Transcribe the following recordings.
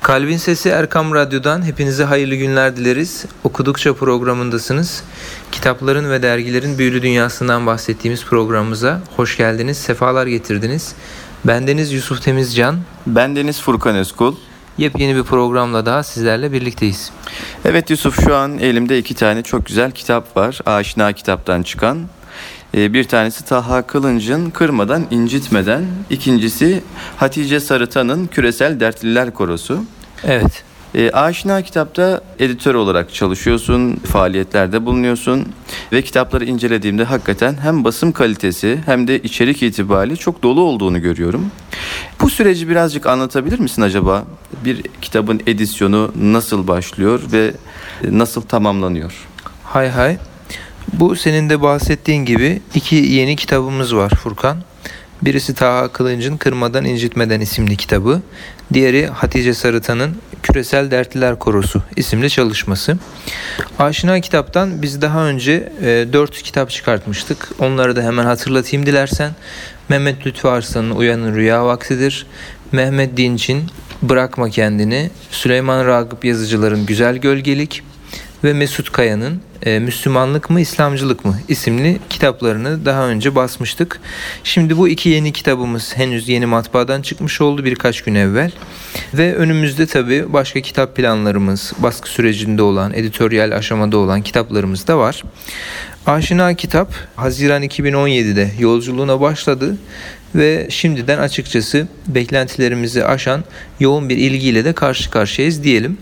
Kalbin Sesi Erkam Radyo'dan hepinize hayırlı günler dileriz. Okudukça programındasınız. Kitapların ve dergilerin büyülü dünyasından bahsettiğimiz programımıza hoş geldiniz, sefalar getirdiniz. Bendeniz Yusuf Temizcan. Bendeniz Furkan Özkul. Yepyeni bir programla daha sizlerle birlikteyiz. Evet Yusuf, şu an elimde 2 tane çok güzel kitap var. Aşina Kitap'tan çıkan. Bir tanesi Taha Kılınç'ın Kırmadan İncitmeden. İkincisi Hatice Sarıtan'ın Küresel Dertliler Korosu. Evet. Aşina Kitap'ta editör olarak çalışıyorsun, faaliyetlerde bulunuyorsun ve kitapları incelediğimde hakikaten hem basım kalitesi hem de içerik itibariyle çok dolu olduğunu görüyorum. Bu süreci birazcık anlatabilir misin acaba? Bir kitabın edisyonu nasıl başlıyor ve nasıl tamamlanıyor? Hay. Bu senin de bahsettiğin gibi 2 yeni kitabımız var Furkan. Birisi Taha Kılınç'ın Kırmadan İncitmeden isimli kitabı. Diğeri Hatice Sarıtan'ın Küresel Dertliler Korosu isimli çalışması. Aşina Kitap'tan biz daha önce 4 kitap çıkartmıştık. Onları da hemen hatırlatayım dilersen. Mehmet Lütfü Arslan'ın Uyanın Rüya Vaktidir. Mehmet Dinç'in Bırakma Kendini. Süleyman Ragıp Yazıcılar'ın Güzel Gölgelik. Ve Mesut Kaya'nın Müslümanlık mı İslamcılık mı isimli kitaplarını daha önce basmıştık. Şimdi bu 2 yeni kitabımız henüz yeni matbaadan çıkmış oldu birkaç gün evvel. Ve önümüzde tabii başka kitap planlarımız, baskı sürecinde olan, editoryal aşamada olan kitaplarımız da var. Aşina Kitap Haziran 2017'de yolculuğuna başladı ve şimdiden açıkçası beklentilerimizi aşan yoğun bir ilgiyle de karşı karşıyayız diyelim.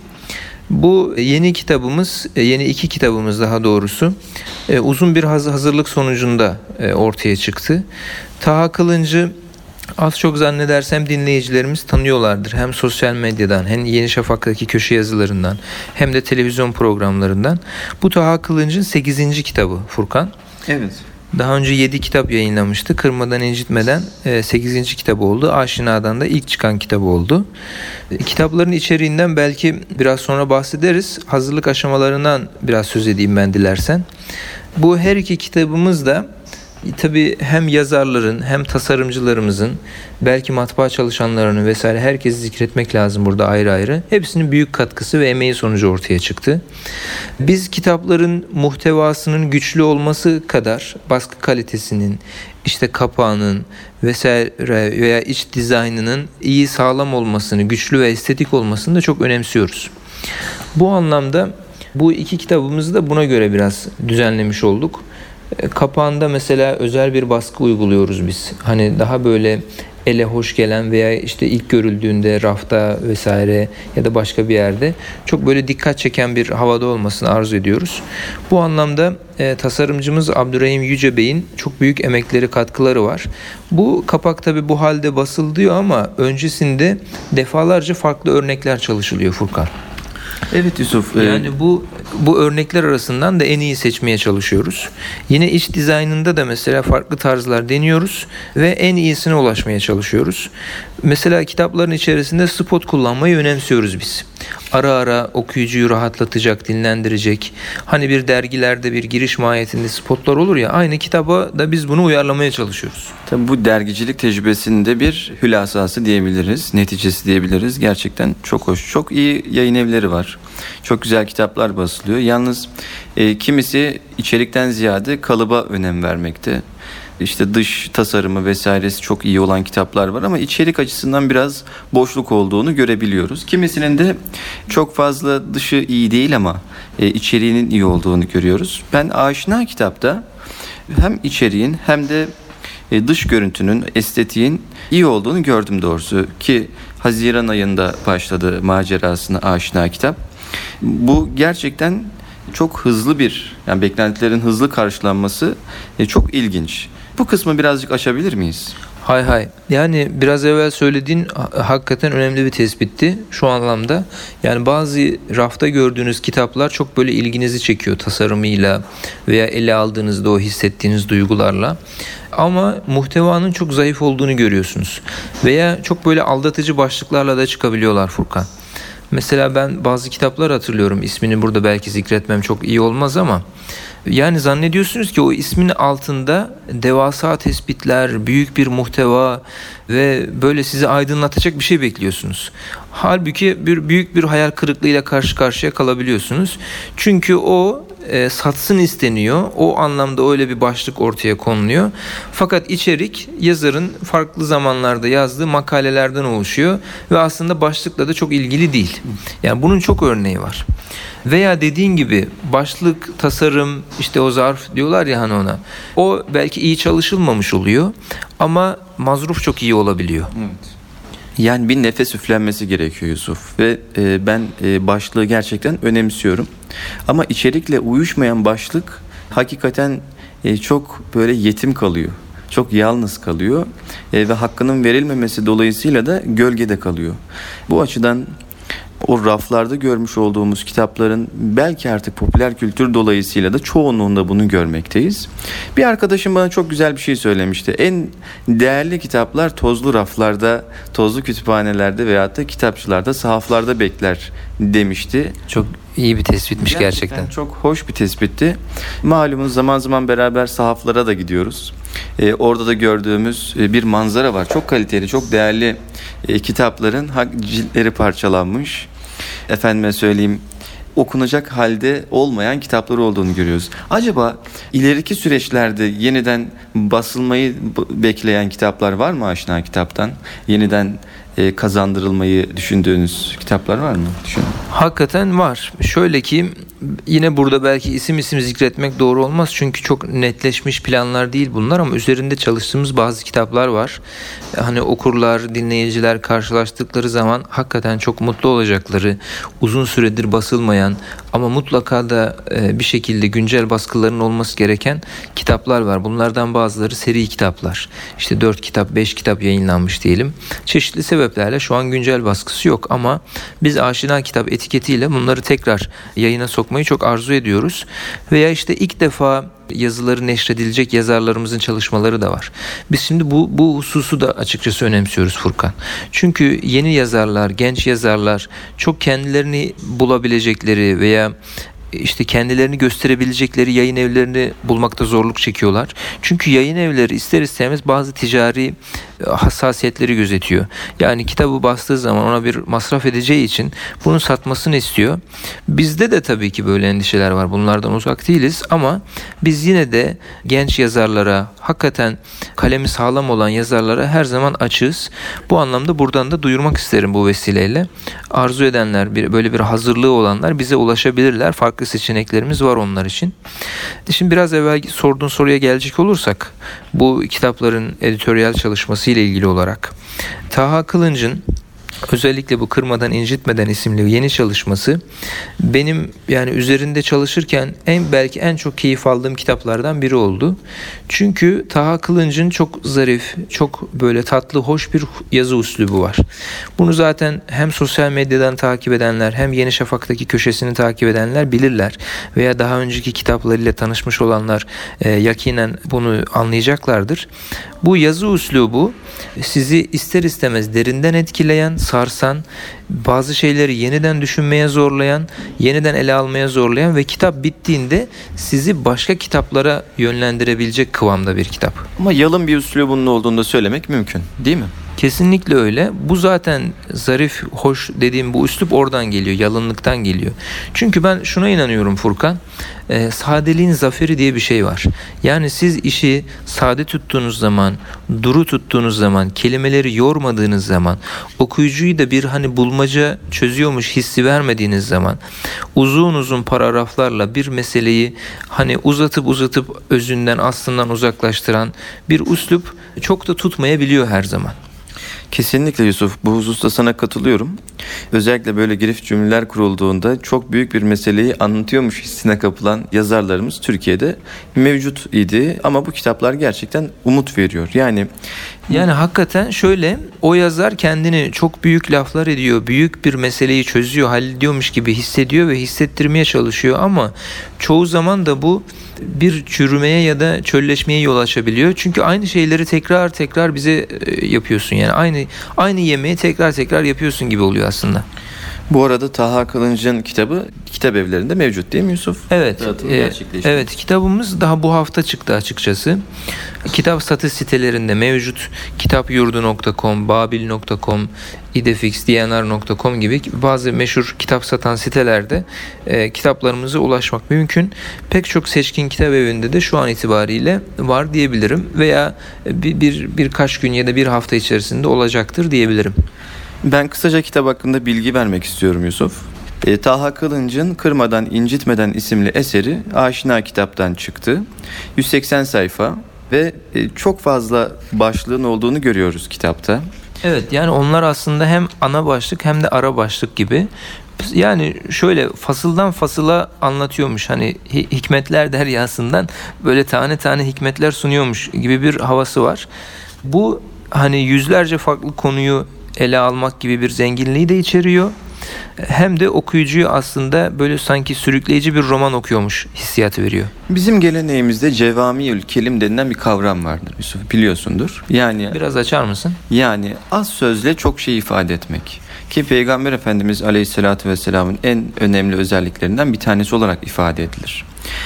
Bu yeni kitabımız, yeni 2 kitabımız daha doğrusu uzun bir hazırlık sonucunda ortaya çıktı. Taha Kılınç'ı az çok zannedersem dinleyicilerimiz tanıyorlardır. Hem sosyal medyadan, hem Yeni Şafak'taki köşe yazılarından, hem de televizyon programlarından. Bu Taha Kılınç'ın 8. kitabı Furkan. Evet. Daha önce 7 kitap yayınlamıştı. Kırmadan İncitmeden 8. kitabı oldu. Aşina'dan da ilk çıkan kitabı oldu. Kitapların içeriğinden belki biraz sonra bahsederiz. Hazırlık aşamalarından biraz söz edeyim ben dilersen. Bu her 2 kitabımız da tabii hem yazarların hem tasarımcılarımızın, belki matbaa çalışanlarını vesaire herkesi zikretmek lazım burada ayrı ayrı. Hepsinin büyük katkısı ve emeği sonucu ortaya çıktı. Biz kitapların muhtevasının güçlü olması kadar baskı kalitesinin, işte kapağının vesaire veya iç dizaynının iyi, sağlam olmasını, güçlü ve estetik olmasını da çok önemsiyoruz. Bu anlamda bu 2 kitabımızı da buna göre biraz düzenlemiş olduk. Kapağında mesela özel bir baskı uyguluyoruz biz. Hani daha böyle ele hoş gelen veya işte ilk görüldüğünde rafta vesaire ya da başka bir yerde çok böyle dikkat çeken bir havada olmasını arzu ediyoruz. Bu anlamda tasarımcımız Abdurrahim Yüce Bey'in çok büyük emekleri, katkıları var. Bu kapak tabii bu halde basılıyor ama öncesinde defalarca farklı örnekler çalışılıyor Furkan. Evet Yusuf. Yani bu örnekler arasından da en iyi seçmeye çalışıyoruz. Yine iç dizaynında da mesela farklı tarzlar deniyoruz ve en iyisine ulaşmaya çalışıyoruz. Mesela kitapların içerisinde spot kullanmayı önemsiyoruz biz. Ara ara okuyucuyu rahatlatacak, dinlendirecek. Hani bir dergilerde bir giriş mahiyetinde spotlar olur ya, aynı kitaba da biz bunu uyarlamaya çalışıyoruz. Tabii bu dergicilik tecrübesinde bir hülasası diyebiliriz, neticesi diyebiliriz. Gerçekten çok hoş, çok iyi yayın evleri var. Çok güzel kitaplar basılıyor. Yalnız kimisi içerikten ziyade kalıba önem vermekte. İşte dış tasarımı vesairesi çok iyi olan kitaplar var ama içerik açısından biraz boşluk olduğunu görebiliyoruz. Kimisinin de çok fazla dışı iyi değil ama içeriğinin iyi olduğunu görüyoruz. Ben Aşina Kitap'ta hem içeriğin hem de dış görüntünün, estetiğin iyi olduğunu gördüm doğrusu. Ki Haziran ayında başladı macerasına Aşina Kitap. Bu gerçekten çok hızlı yani beklentilerin hızlı karşılanması çok ilginç. Bu kısmı birazcık açabilir miyiz? Hay. Yani biraz evvel söylediğin hakikaten önemli bir tespitti şu anlamda. Yani bazı rafta gördüğünüz kitaplar çok böyle ilginizi çekiyor tasarımıyla veya ele aldığınızda o hissettiğiniz duygularla. Ama muhtevanın çok zayıf olduğunu görüyorsunuz. Veya çok böyle aldatıcı başlıklarla da çıkabiliyorlar Furkan. Mesela ben bazı kitaplar hatırlıyorum. İsmini burada belki zikretmem çok iyi olmaz ama Yani zannediyorsunuz ki o ismin altında devasa tespitler, büyük bir muhteva ve böyle sizi aydınlatacak bir şey bekliyorsunuz. Halbuki büyük bir hayal kırıklığıyla karşı karşıya kalabiliyorsunuz. Çünkü o satsın isteniyor. O anlamda öyle bir başlık ortaya konuluyor. Fakat içerik yazarın farklı zamanlarda yazdığı makalelerden oluşuyor ve aslında başlıkla da çok ilgili değil. Yani bunun çok örneği var. Veya dediğin gibi başlık, tasarım, işte o zarf diyorlar ya hani ona. O belki iyi çalışılmamış oluyor ama mazruf çok iyi olabiliyor. Evet. Yani bir nefes üflenmesi gerekiyor Yusuf ve ben başlığı gerçekten önemsiyorum. Ama içerikle uyuşmayan başlık hakikaten çok böyle yetim kalıyor. Çok yalnız kalıyor ve hakkının verilmemesi dolayısıyla da gölgede kalıyor. Bu açıdan o raflarda görmüş olduğumuz kitapların belki artık popüler kültür dolayısıyla da çoğunluğunda bunu görmekteyiz. Bir arkadaşım bana çok güzel bir şey söylemişti. En değerli kitaplar tozlu raflarda, tozlu kütüphanelerde veyahut da kitapçılarda, sahaflarda bekler demişti. Çok iyi bir tespitmiş gerçekten. Çok hoş bir tespitti. Malumunuz zaman zaman beraber sahaflara da gidiyoruz. Orada da gördüğümüz bir manzara var. Çok kaliteli, çok değerli kitapların ciltleri parçalanmış. Efendime söyleyeyim, okunacak halde olmayan kitaplar olduğunu görüyoruz. Acaba ileriki süreçlerde yeniden basılmayı bekleyen kitaplar var mı Aşina Kitap'tan? Yeniden kazandırılmayı düşündüğünüz kitaplar var mı? Hakikaten var. Şöyle ki yine burada belki isim zikretmek doğru olmaz. Çünkü çok netleşmiş planlar değil bunlar ama üzerinde çalıştığımız bazı kitaplar var. Hani okurlar, dinleyiciler karşılaştıkları zaman hakikaten çok mutlu olacakları, uzun süredir basılmayan ama mutlaka da bir şekilde güncel baskıların olması gereken kitaplar var. Bunlardan bazıları seri kitaplar. İşte 4 kitap, 5 kitap yayınlanmış diyelim. Çeşitli sebeplerle şu an güncel baskısı yok ama biz Aşina Kitap etiketiyle bunları tekrar yayına sokmayı çok arzu ediyoruz. Veya işte ilk defa yazıları neşredilecek yazarlarımızın çalışmaları da var. Biz şimdi bu hususu da açıkçası önemsiyoruz Furkan. Çünkü yeni yazarlar, genç yazarlar çok kendilerini bulabilecekleri veya işte kendilerini gösterebilecekleri yayın evlerini bulmakta zorluk çekiyorlar. Çünkü yayın evleri ister istemez bazı ticari hassasiyetleri gözetiyor. Yani kitabı bastığı zaman ona bir masraf edeceği için bunu satmasını istiyor. Bizde de tabii ki böyle endişeler var. Bunlardan uzak değiliz ama biz yine de genç yazarlara, hakikaten kalemi sağlam olan yazarlara her zaman açığız. Bu anlamda buradan da duyurmak isterim bu vesileyle. Arzu edenler, böyle bir hazırlığı olanlar bize ulaşabilirler. Farklı seçeneklerimiz var onlar için. Şimdi biraz evvel sorduğun soruya gelecek olursak, bu kitapların editoryal çalışması ile ilgili olarak Taha Kılınç'ın özellikle bu Kırmadan İncitmeden isimli yeni çalışması benim yani üzerinde çalışırken belki en çok keyif aldığım kitaplardan biri oldu. Çünkü Taha Kılınç'ın çok zarif, çok böyle tatlı, hoş bir yazı üslubu var. Bunu zaten hem sosyal medyadan takip edenler hem Yeni Şafak'taki köşesini takip edenler bilirler. Veya daha önceki kitaplarıyla tanışmış olanlar yakinen bunu anlayacaklardır. Bu yazı üslubu sizi ister istemez derinden etkileyen, sarsan, bazı şeyleri yeniden düşünmeye zorlayan, yeniden ele almaya zorlayan ve kitap bittiğinde sizi başka kitaplara yönlendirebilecek kıvamda bir kitap. Ama yalın bir üslubunun olduğunu da söylemek mümkün, değil mi? Kesinlikle öyle. Bu zaten zarif, hoş dediğim bu üslup oradan geliyor, yalınlıktan geliyor. Çünkü ben şuna inanıyorum Furkan, sadeliğin zaferi diye bir şey var. Yani siz işi sade tuttuğunuz zaman, duru tuttuğunuz zaman, kelimeleri yormadığınız zaman, okuyucuyu da bir hani bulmaca çözüyormuş hissi vermediğiniz zaman, uzun uzun paragraflarla bir meseleyi hani uzatıp özünden, aslından uzaklaştıran bir üslup çok da tutmayabiliyor her zaman. Kesinlikle Yusuf, bu hususta sana katılıyorum. Özellikle böyle girift cümleler kurulduğunda çok büyük bir meseleyi anlatıyormuş hissine kapılan yazarlarımız Türkiye'de mevcut idi. Ama bu kitaplar gerçekten umut veriyor. Yani hakikaten şöyle, o yazar kendini çok büyük laflar ediyor, büyük bir meseleyi çözüyor, hallediyormuş gibi hissediyor ve hissettirmeye çalışıyor ama çoğu zaman da bu bir çürümeye ya da çölleşmeye yol açabiliyor. Çünkü aynı şeyleri tekrar bize yapıyorsun. Yani aynı yemeği tekrar yapıyorsun gibi oluyor aslında. Bu arada Taha Kılınç'ın kitabı kitap evlerinde mevcut değil mi Yusuf? Evet, Dağıtımı gerçekleşti. evet, kitabımız daha bu hafta çıktı açıkçası. Kitap satış sitelerinde mevcut. Kitapyurdu.com, babil.com, idefix, dnr.com gibi bazı meşhur kitap satan sitelerde kitaplarımıza ulaşmak mümkün. Pek çok seçkin kitap evinde de şu an itibariyle var diyebilirim veya birkaç gün ya da bir hafta içerisinde olacaktır diyebilirim. Ben kısaca kitap hakkında bilgi vermek istiyorum Yusuf. Taha Kılınç'ın Kırmadan İncitmeden isimli eseri Aşina Kitap'tan çıktı. 180 sayfa ve çok fazla başlığın olduğunu görüyoruz kitapta. Evet, yani onlar aslında hem ana başlık hem de ara başlık gibi. Yani şöyle fasıldan fasıla anlatıyormuş, hani hikmetler deryasından böyle tane tane hikmetler sunuyormuş gibi bir havası var. Bu hani yüzlerce farklı konuyu ele almak gibi bir zenginliği de içeriyor. Hem de okuyucuyu aslında böyle sanki sürükleyici bir roman okuyormuş hissiyatı veriyor. Bizim geleneğimizde cevamiül kelim denilen bir kavram vardır Yusuf, biliyorsundur. Yani biraz açar mısın? Yani az sözle çok şey ifade etmek. Ki Peygamber Efendimiz Aleyhisselatü Vesselam'ın en önemli özelliklerinden bir tanesi olarak ifade edilir.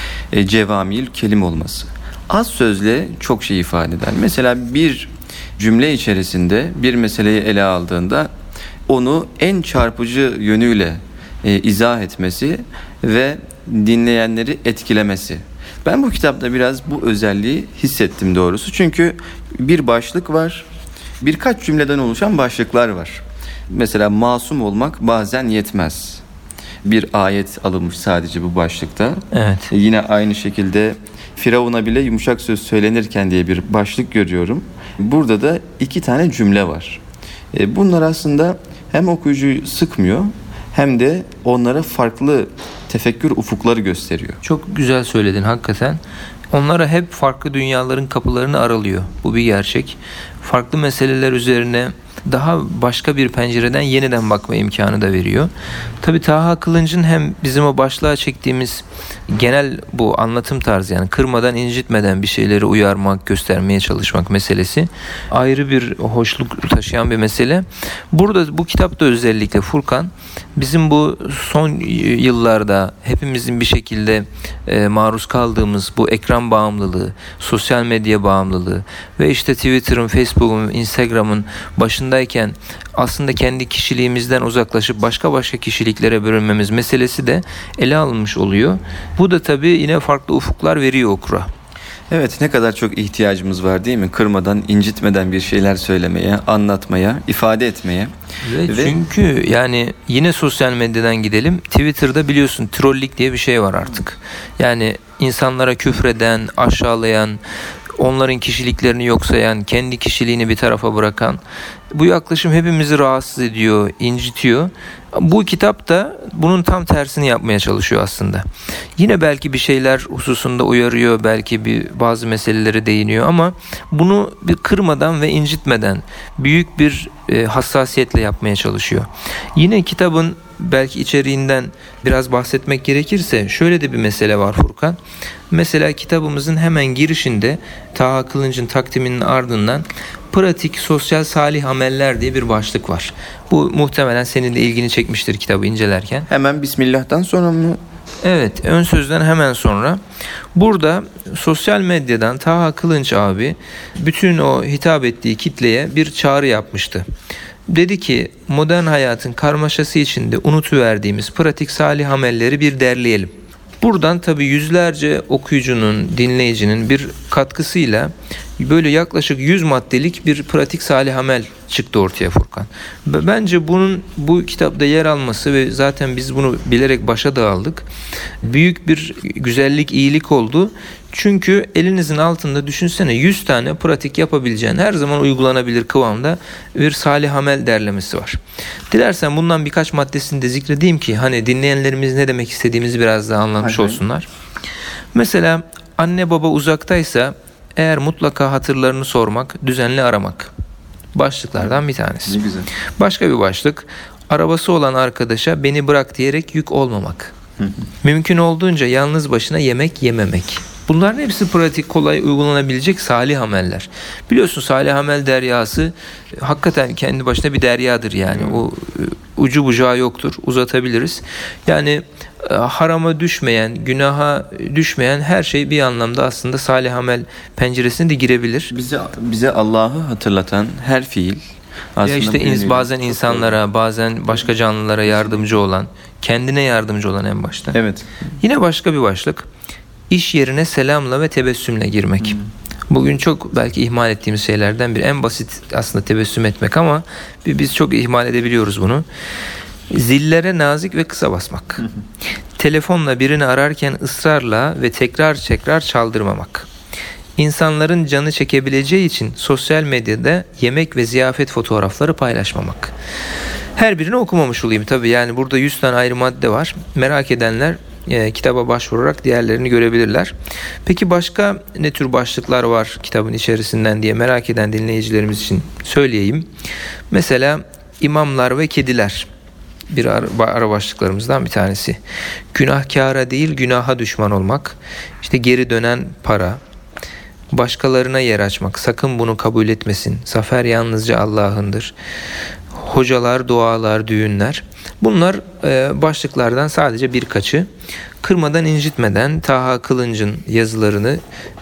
Cevamiül kelim olması. Az sözle çok şey ifade eder. Mesela bir cümle içerisinde bir meseleyi ele aldığında onu en çarpıcı yönüyle izah etmesi ve dinleyenleri etkilemesi. Ben bu kitapta biraz bu özelliği hissettim doğrusu. Çünkü bir başlık var, birkaç cümleden oluşan başlıklar var. Mesela masum olmak bazen yetmez. Bir ayet alınmış sadece bu başlıkta. Evet. Yine aynı şekilde Firavun'a bile yumuşak söz söylenirken diye bir başlık görüyorum. Burada da 2 tane cümle var. Bunlar aslında hem okuyucuyu sıkmıyor hem de onlara farklı tefekkür ufukları gösteriyor. Çok güzel söyledin hakikaten. Onlara hep farklı dünyaların kapılarını aralıyor. Bu bir gerçek. Farklı meseleler üzerine daha başka bir pencereden yeniden bakma imkanı da veriyor. Tabii Taha Kılınç'ın hem bizim o başlığa çektiğimiz genel bu anlatım tarzı, yani kırmadan incitmeden bir şeyleri uyarmak, göstermeye çalışmak meselesi ayrı bir hoşluk taşıyan bir mesele. Burada bu kitapta özellikle Furkan bizim bu son yıllarda hepimizin bir şekilde maruz kaldığımız bu ekran bağımlılığı, sosyal medya bağımlılığı ve işte Twitter'ın, Facebook'un, Instagram'ın başındayken aslında kendi kişiliğimizden uzaklaşıp başka kişiliklere bölünmemiz meselesi de ele alınmış oluyor. Bu da tabii yine farklı ufuklar veriyor okura. Evet, ne kadar çok ihtiyacımız var değil mi? Kırmadan, incitmeden bir şeyler söylemeye, anlatmaya, ifade etmeye. Ve çünkü yani yine sosyal medyadan gidelim. Twitter'da biliyorsun trollik diye bir şey var artık. Yani insanlara küfreden, aşağılayan, onların kişiliklerini yok sayan, kendi kişiliğini bir tarafa bırakan, bu yaklaşım hepimizi rahatsız ediyor, incitiyor. Bu kitap da bunun tam tersini yapmaya çalışıyor aslında. Yine belki bir şeyler hususunda uyarıyor, belki bazı meselelere değiniyor ama bunu bir kırmadan ve incitmeden büyük bir hassasiyetle yapmaya çalışıyor. Yine kitabın belki içeriğinden biraz bahsetmek gerekirse şöyle de bir mesele var Furkan. Mesela kitabımızın hemen girişinde Taha Kılınç'ın takdiminin ardından pratik sosyal salih ameller diye bir başlık var. Bu muhtemelen senin de ilgini çekmiştir kitabı incelerken. Hemen Bismillah'tan sonra mı? Evet, ön sözden hemen sonra. Burada sosyal medyadan Taha Kılınç abi bütün o hitap ettiği kitleye bir çağrı yapmıştı. Dedi ki modern hayatın karmaşası içinde unutuverdiğimiz pratik salih amelleri bir derleyelim. Buradan tabii yüzlerce okuyucunun, dinleyicinin bir katkısıyla böyle yaklaşık 100 maddelik bir pratik salih amel çıktı ortaya Furkan. Bence bunun bu kitapta yer alması ve zaten biz bunu bilerek başa da aldık. Büyük bir güzellik, iyilik oldu. Çünkü elinizin altında düşünsene 100 tane pratik yapabileceğin, her zaman uygulanabilir kıvamda bir salih amel derlemesi var. Dilersen bundan birkaç maddesini de zikredeyim ki hani dinleyenlerimiz ne demek istediğimizi biraz daha anlamış olsunlar. Mesela anne baba uzaktaysa eğer mutlaka hatırlarını sormak, düzenli aramak. Başlıklardan bir tanesi. Ne güzel. Başka bir başlık, arabası olan arkadaşa beni bırak diyerek yük olmamak. Mümkün olduğunca yalnız başına yemek yememek. Bunların hepsi pratik, kolay uygulanabilecek salih ameller. Biliyorsun salih amel deryası hakikaten kendi başına bir deryadır yani. O ucu bucağı yoktur. Uzatabiliriz. Yani harama düşmeyen, günaha düşmeyen her şey bir anlamda aslında salih amel penceresine de girebilir. Bize Allah'ı hatırlatan her fiil aslında ya işte bazen insanlara, bazen başka canlılara yardımcı olan, kendine yardımcı olan en başta. Evet. Yine başka bir başlık. İş yerine selamla ve tebessümle girmek. Bugün çok belki ihmal ettiğimiz şeylerden biri. En basit aslında tebessüm etmek ama biz çok ihmal edebiliyoruz bunu. Zillere nazik ve kısa basmak. Telefonla birini ararken ısrarla ve tekrar çaldırmamak. İnsanların canı çekebileceği için sosyal medyada yemek ve ziyafet fotoğrafları paylaşmamak. Her birini okumamış olayım tabii. Yani burada 100 tane ayrı madde var. Merak edenler kitaba başvurarak diğerlerini görebilirler. Peki başka ne tür başlıklar var kitabın içerisinden diye merak eden dinleyicilerimiz için söyleyeyim. Mesela imamlar ve kediler bir ara başlıklarımızdan bir tanesi. Günahkâra değil günaha düşman olmak. İşte geri dönen para. Başkalarına yer açmak. Sakın bunu kabul etmesin. Zafer yalnızca Allah'ındır. Hocalar, dualar, düğünler. Bunlar başlıklardan sadece birkaçı. Kırmadan incitmeden Taha Kılınç'ın yazılarını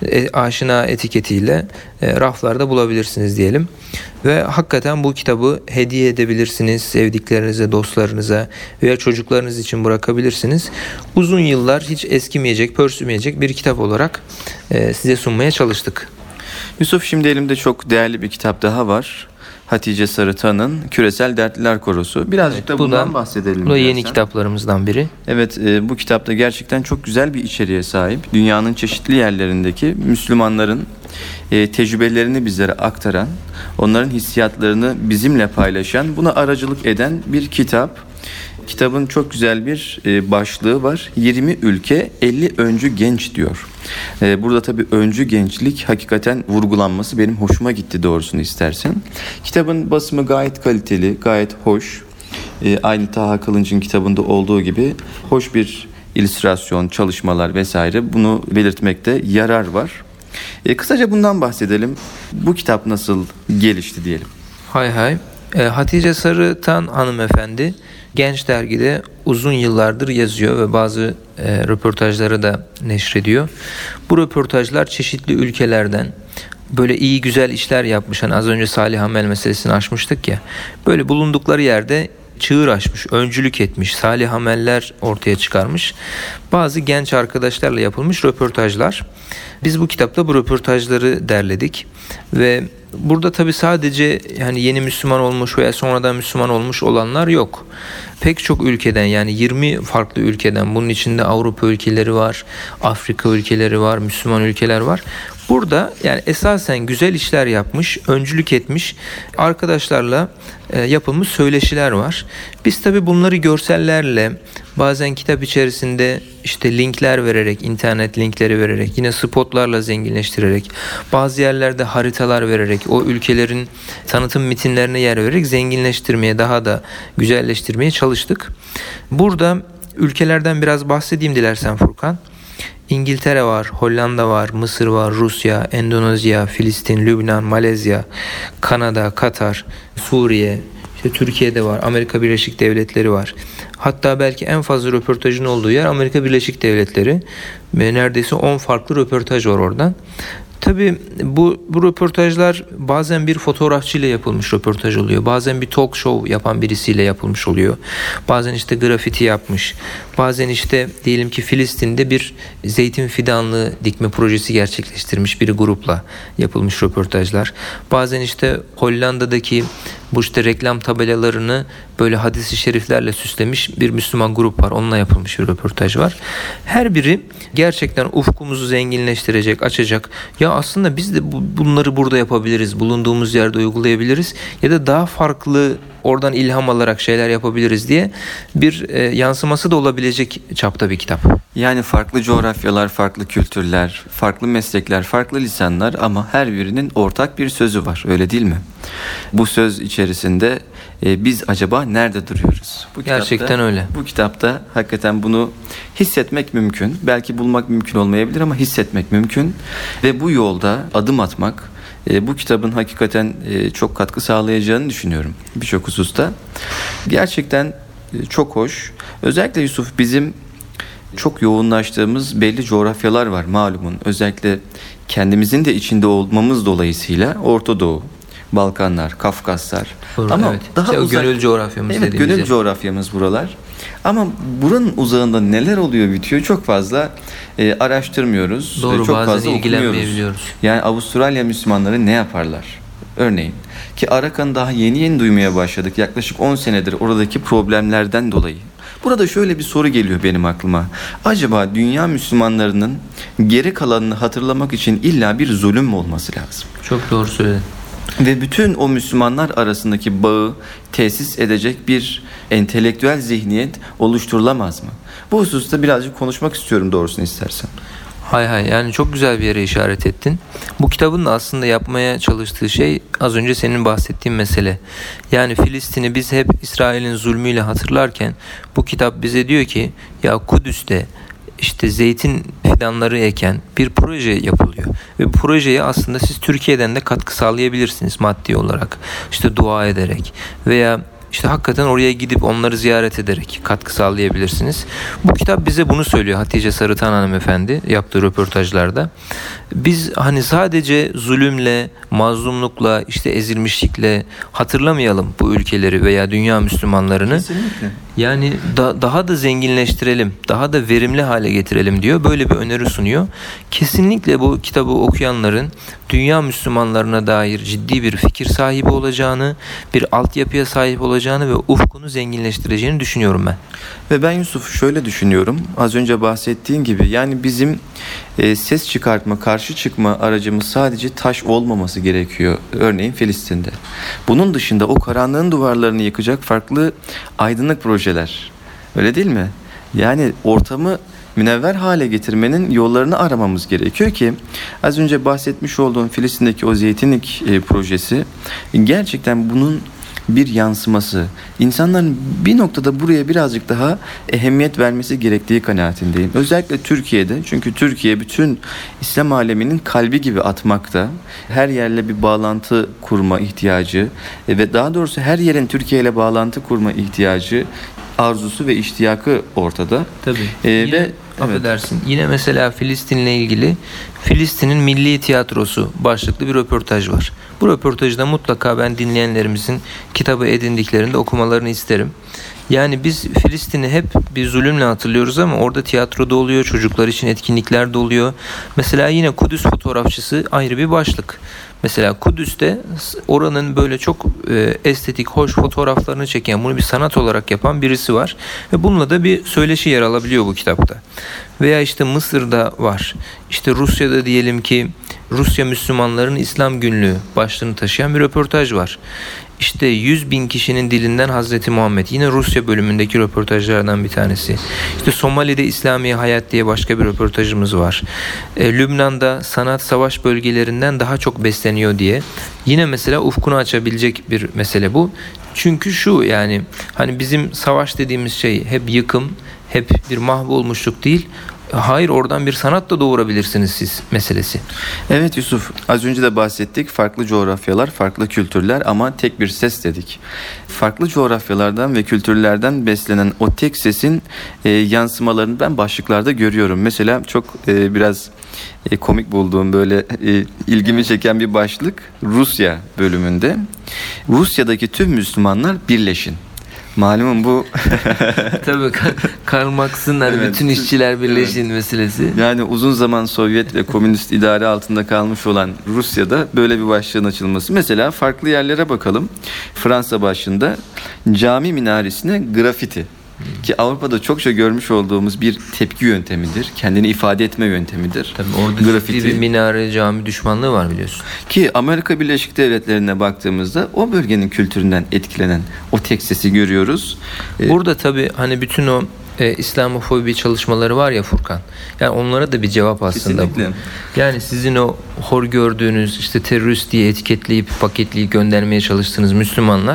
aşina etiketiyle raflarda bulabilirsiniz diyelim. Ve hakikaten bu kitabı hediye edebilirsiniz sevdiklerinize, dostlarınıza veya çocuklarınız için bırakabilirsiniz. Uzun yıllar hiç eskimeyecek, pörsümeyecek bir kitap olarak size sunmaya çalıştık. Yusuf, şimdi elimde çok değerli bir kitap daha var. Hatice Sarıtan'ın Küresel Dertliler Korosu. Birazcık da bundan bahsedelim. Bu da yeni kitaplarımızdan biri. Evet, bu kitapta gerçekten çok güzel bir içeriğe sahip. Dünyanın çeşitli yerlerindeki Müslümanların tecrübelerini bizlere aktaran, onların hissiyatlarını bizimle paylaşan, buna aracılık eden bir kitap. Kitabın çok güzel bir başlığı var. 20 ülke 50 öncü genç diyor. Burada tabii öncü gençlik hakikaten vurgulanması benim hoşuma gitti doğrusunu istersen. Kitabın basımı gayet kaliteli, gayet hoş. Aynı Taha Kılınç'ın kitabında olduğu gibi hoş bir illüstrasyon, çalışmalar vesaire, bunu belirtmekte yarar var. Kısaca bundan bahsedelim. Bu kitap nasıl gelişti diyelim. Hay. Hatice Sarıtan hanımefendi Genç Dergi'de uzun yıllardır yazıyor ve bazı röportajları da neşrediyor. Bu röportajlar çeşitli ülkelerden böyle iyi güzel işler yapmış. Hani az önce salih amel meselesini açmıştık ya. Böyle bulundukları yerde çığır açmış, öncülük etmiş, salih ameller ortaya çıkarmış. Bazı genç arkadaşlarla yapılmış röportajlar. Biz bu kitapta bu röportajları derledik ve burada tabii sadece yani yeni Müslüman olmuş veya sonradan Müslüman olmuş olanlar yok. Pek çok ülkeden, yani 20 farklı ülkeden, bunun içinde Avrupa ülkeleri var, Afrika ülkeleri var, Müslüman ülkeler var. Burada yani esasen güzel işler yapmış, öncülük etmiş arkadaşlarla yapılmış söyleşiler var. Biz tabii bunları görsellerle, bazen kitap içerisinde işte linkler vererek, internet linkleri vererek, yine spotlarla zenginleştirerek, bazı yerlerde haritalar vererek, o ülkelerin tanıtım metinlerine yer vererek zenginleştirmeye, daha da güzelleştirmeye çalıştık. Burada ülkelerden biraz bahsedeyim dilersen Furkan. İngiltere var, Hollanda var, Mısır var, Rusya, Endonezya, Filistin, Lübnan, Malezya, Kanada, Katar, Suriye, işte Türkiye'de var, Amerika Birleşik Devletleri var. Hatta belki en fazla röportajın olduğu yer Amerika Birleşik Devletleri. Ve neredeyse 10 farklı röportaj var oradan. Tabii bu röportajlar bazen bir fotoğrafçıyla yapılmış röportaj oluyor. Bazen bir talk show yapan birisiyle yapılmış oluyor. Bazen işte grafiti yapmış. Bazen işte diyelim ki Filistin'de bir zeytin fidanlığı dikme projesi gerçekleştirmiş bir grupla yapılmış röportajlar. Bazen işte Hollanda'daki bu işte reklam tabelalarını böyle hadis-i şeriflerle süslemiş bir Müslüman grup var. Onunla yapılmış bir röportaj var. Her biri gerçekten ufkumuzu zenginleştirecek, açacak. Ya aslında biz de bunları burada yapabiliriz, bulunduğumuz yerde uygulayabiliriz ya da daha farklı oradan ilham alarak şeyler yapabiliriz diye bir yansıması da olabilecek çapta bir kitap. Yani farklı coğrafyalar, farklı kültürler, farklı meslekler, farklı lisanlar ama her birinin ortak bir sözü var, öyle değil mi? Bu söz içerisinde biz acaba nerede duruyoruz? Gerçekten öyle. Bu kitapta hakikaten bunu hissetmek mümkün. Belki bulmak mümkün olmayabilir ama hissetmek mümkün. Ve bu yolda adım atmak bu kitabın hakikaten çok katkı sağlayacağını düşünüyorum birçok hususta. Gerçekten çok hoş. Özellikle Yusuf, bizim çok yoğunlaştığımız belli coğrafyalar var malumun. Özellikle kendimizin de içinde olmamız dolayısıyla Orta Doğu, Balkanlar, Kafkaslar. Doğru, ama evet. daha İşte uzak, gönül coğrafyamız evet, dediğimiz gönül yer. coğrafyamız buralar. Ama buranın uzağında neler oluyor bitiyor çok fazla araştırmıyoruz. Doğru, çok bazen fazla okumuyoruz. ilgilenmeyebiliyoruz. Yani Avustralya Müslümanları ne yaparlar? Örneğin ki Arakan'ı daha yeni duymaya başladık. Yaklaşık 10 senedir oradaki problemlerden dolayı. Burada şöyle bir soru geliyor benim aklıma. Acaba dünya Müslümanlarının geri kalanını hatırlamak için illa bir zulüm mü olması lazım? Çok doğru söyledin. Ve bütün o Müslümanlar arasındaki bağı tesis edecek bir entelektüel zihniyet oluşturulamaz mı? Bu hususta birazcık konuşmak istiyorum doğrusunu istersen. Hay yani çok güzel bir yere işaret ettin. Bu kitabın da aslında yapmaya çalıştığı şey az önce senin bahsettiğin mesele. Yani Filistin'i biz hep İsrail'in zulmüyle hatırlarken bu kitap bize diyor ki ya Kudüs'te işte zeytin fidanları eken bir proje yapılıyor. Ve bu projeye aslında siz Türkiye'den de katkı sağlayabilirsiniz maddi olarak. İşte dua ederek veya İşte hakikaten oraya gidip onları ziyaret ederek katkı sağlayabilirsiniz. Bu kitap bize bunu söylüyor Hatice Sarıtan hanımefendi yaptığı röportajlarda. Biz hani sadece zulümle, mazlumlukla, işte ezilmişlikle hatırlamayalım bu ülkeleri veya dünya Müslümanlarını. Kesinlikle. Yani daha da zenginleştirelim, daha da verimli hale getirelim diyor. Böyle bir öneri sunuyor. Kesinlikle bu kitabı okuyanların dünya Müslümanlarına dair ciddi bir fikir sahibi olacağını, bir altyapıya sahip olacağını ve ufkunu zenginleştireceğini düşünüyorum ben. Ve ben Yusuf şöyle düşünüyorum. Az önce bahsettiğin gibi yani bizim ses çıkartma, karşı çıkma aracımız sadece taş olmaması gerekiyor. Örneğin Filistin'de. Bunun dışında o karanlığın duvarlarını yıkacak farklı aydınlık projeler. Öyle değil mi? Yani ortamı münevver hale getirmenin yollarını aramamız gerekiyor ki az önce bahsetmiş olduğum Filistin'deki o zeytinlik projesi gerçekten bunun bir yansıması. İnsanların bir noktada buraya birazcık daha ehemmiyet vermesi gerektiği kanaatindeyim. Özellikle Türkiye'de. Çünkü Türkiye bütün İslam aleminin kalbi gibi atmakta. Her yerle bir bağlantı kurma ihtiyacı ve daha doğrusu her yerin Türkiye ile bağlantı kurma ihtiyacı, arzusu ve iştiyakı ortada. Tabii. Ve Evet. Affedersin. Yine mesela Filistin'le ilgili Filistin'in Milli Tiyatrosu başlıklı bir röportaj var. Bu röportajda mutlaka ben dinleyenlerimizin kitabı edindiklerinde okumalarını isterim. Yani biz Filistin'i hep bir zulümle hatırlıyoruz ama orada tiyatroda oluyor, çocuklar için etkinlikler de oluyor. Mesela yine Kudüs fotoğrafçısı ayrı bir başlık. Mesela Kudüs'te oranın böyle çok estetik, hoş fotoğraflarını çeken, bunu bir sanat olarak yapan birisi var. Ve bununla da bir söyleşi yer alabiliyor bu kitapta. Veya işte Mısır'da var. İşte Rusya'da diyelim ki Rusya Müslümanların İslam Günlüğü başlığını taşıyan bir röportaj var. İşte 100.000 kişinin dilinden Hazreti Muhammed. Yine Rusya bölümündeki röportajlardan bir tanesi. İşte Somali'de İslami Hayat diye başka bir röportajımız var. Lübnan'da sanat savaş bölgelerinden daha çok besleniyor diye. Yine mesela ufkunu açabilecek bir mesele bu. Çünkü şu yani hani bizim savaş dediğimiz şey hep yıkım, hep bir mahvolmuşluk değil. Hayır, oradan bir sanat da doğurabilirsiniz siz meselesi. Evet Yusuf, az önce de bahsettik. Farklı coğrafyalar, farklı kültürler ama tek bir ses dedik. Farklı coğrafyalardan ve kültürlerden beslenen o tek sesin yansımalarını ben başlıklarda görüyorum. Mesela çok biraz komik bulduğum böyle ilgimi çeken bir başlık Rusya bölümünde. Rusya'daki tüm Müslümanlar birleşin. Malumun bu Tabii Karl Marx'ın hani Evet. bütün işçiler birleşin meselesi. yani uzun zaman Sovyet ve komünist idare altında kalmış olan Rusya'da böyle bir başlığın açılması. Mesela farklı yerlere bakalım. Fransa başında cami minaresine grafiti. Ki Avrupa'da çokça görmüş olduğumuz bir tepki yöntemidir. Kendini ifade etme yöntemidir. Tabii orada ciddi bir minare cami düşmanlığı var biliyorsun. Ki Amerika Birleşik Devletleri'ne baktığımızda o bölgenin kültüründen etkilenen o tek sesi görüyoruz. Burada tabii hani bütün o İslamofobi çalışmaları var ya Furkan. Yani onlara da bir cevap aslında Kesinlikle. bu. Yani sizin o hor gördüğünüz işte terörist diye etiketleyip paketleyip göndermeye çalıştığınız Müslümanlar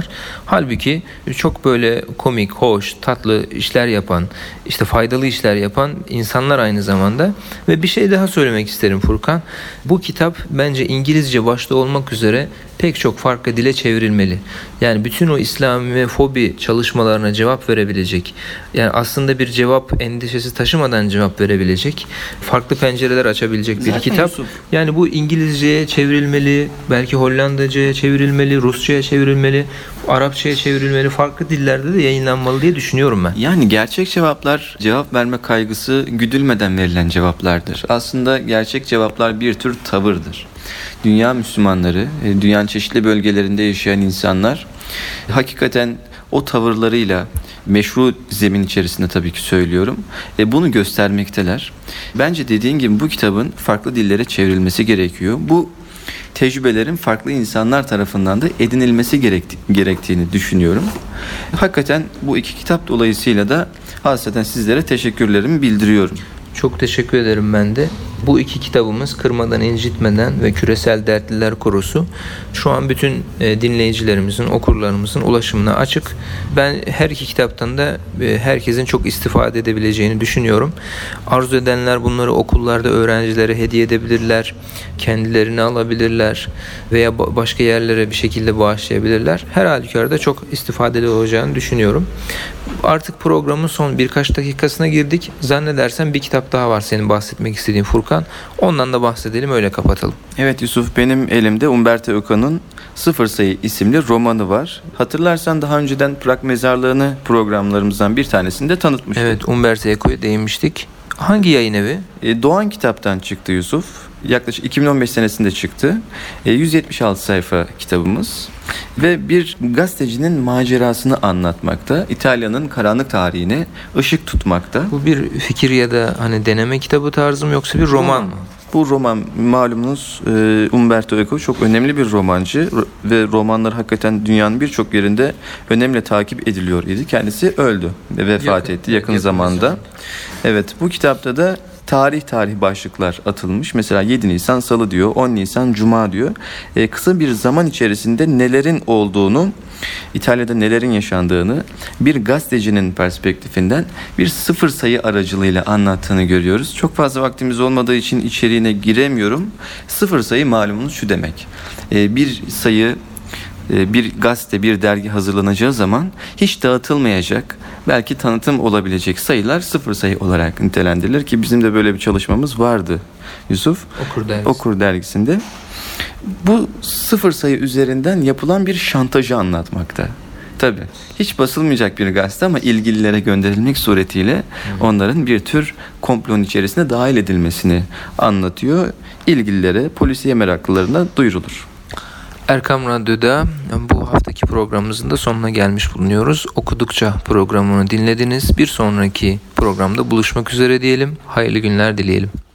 Halbuki çok böyle komik, hoş, tatlı işler yapan, işte faydalı işler yapan insanlar aynı zamanda. Ve bir şey daha söylemek isterim Furkan. Bu kitap bence İngilizce başta olmak üzere pek çok farklı dile çevrilmeli. Yani bütün o İslamofobi çalışmalarına cevap verebilecek, yani aslında bir cevap endişesi taşımadan cevap verebilecek, farklı pencereler açabilecek bir Zaten kitap. Yusuf. Yani bu İngilizceye çevrilmeli, belki Hollandaca'ya çevrilmeli, Rusça'ya çevrilmeli, Arapça'ya çevrilmeli, farklı dillerde de yayınlanmalı diye düşünüyorum ben. Yani gerçek cevaplar, cevap verme kaygısı güdülmeden verilen cevaplardır. Aslında gerçek cevaplar bir tür tavırdır. Dünya Müslümanları, dünyanın çeşitli bölgelerinde yaşayan insanlar hakikaten o tavırlarıyla, meşru zemin içerisinde tabii ki söylüyorum, bunu göstermekteler. Bence dediğin gibi bu kitabın farklı dillere çevrilmesi gerekiyor. Bu tecrübelerin farklı insanlar tarafından da edinilmesi gerektiğini düşünüyorum. Hakikaten bu iki kitap dolayısıyla da hasreten sizlere teşekkürlerimi bildiriyorum. Çok teşekkür ederim ben de. Bu iki kitabımız Kırmadan İncitmeden ve Küresel Dertliler Korosu şu an bütün dinleyicilerimizin, okurlarımızın ulaşımına açık. Ben her iki kitaptan da herkesin çok istifade edebileceğini düşünüyorum. Arzu edenler bunları okullarda öğrencilere hediye edebilirler, kendilerini alabilirler veya başka yerlere bir şekilde bağışlayabilirler. Her halükarda çok istifadeli olacağını düşünüyorum. Artık programın son birkaç dakikasına girdik. Zannedersem bir kitap daha var senin bahsetmek istediğin Furkan. Ondan da bahsedelim, öyle kapatalım. Evet Yusuf, benim elimde Umberto Eco'nun Sıfır Sayı isimli romanı var. Hatırlarsan daha önceden Prag Mezarlığı'nı programlarımızdan bir tanesinde tanıtmıştık. Evet, Umberto Eco'ya değinmiştik. Hangi yayın evi? Doğan Kitap'tan çıktı Yusuf. Yaklaşık 2015 senesinde çıktı. 176 sayfa kitabımız. Ve bir gazetecinin macerasını anlatmakta. İtalya'nın karanlık tarihine ışık tutmakta. Bu bir fikir ya da hani deneme kitabı tarzı mı, yoksa bir roman mı? Bu roman, malumunuz Umberto Eco çok önemli bir romancı ve romanlar hakikaten dünyanın birçok yerinde önemli takip ediliyor idi. Kendisi öldü ve vefat etti yakın zamanda. Evet, bu kitapta da tarih başlıklar atılmış. Mesela 7 Nisan Salı diyor, 10 Nisan Cuma diyor. Kısa bir zaman içerisinde nelerin olduğunu, İtalya'da nelerin yaşandığını bir gazetecinin perspektifinden bir sıfır sayı aracılığıyla anlattığını görüyoruz. Çok fazla vaktimiz olmadığı için içeriğine giremiyorum. Sıfır sayı malumunuz şu demek. Bir sayı, bir gazete, bir dergi hazırlanacağı zaman hiç dağıtılmayacak, belki tanıtım olabilecek sayılar sıfır sayı olarak nitelendirilir ki bizim de böyle bir çalışmamız vardı Yusuf. Okur dergisinde. Bu sıfır sayı üzerinden yapılan bir şantajı anlatmakta. Tabii hiç basılmayacak bir gazete ama ilgililere gönderilmek suretiyle onların bir tür komplonun içerisine dahil edilmesini anlatıyor. İlgililere, polisiye meraklılarına duyurulur. Erkam Radyo'da bu haftaki programımızın da sonuna gelmiş bulunuyoruz. Okudukça programını dinlediniz. Bir sonraki programda buluşmak üzere diyelim. Hayırlı günler dileyelim.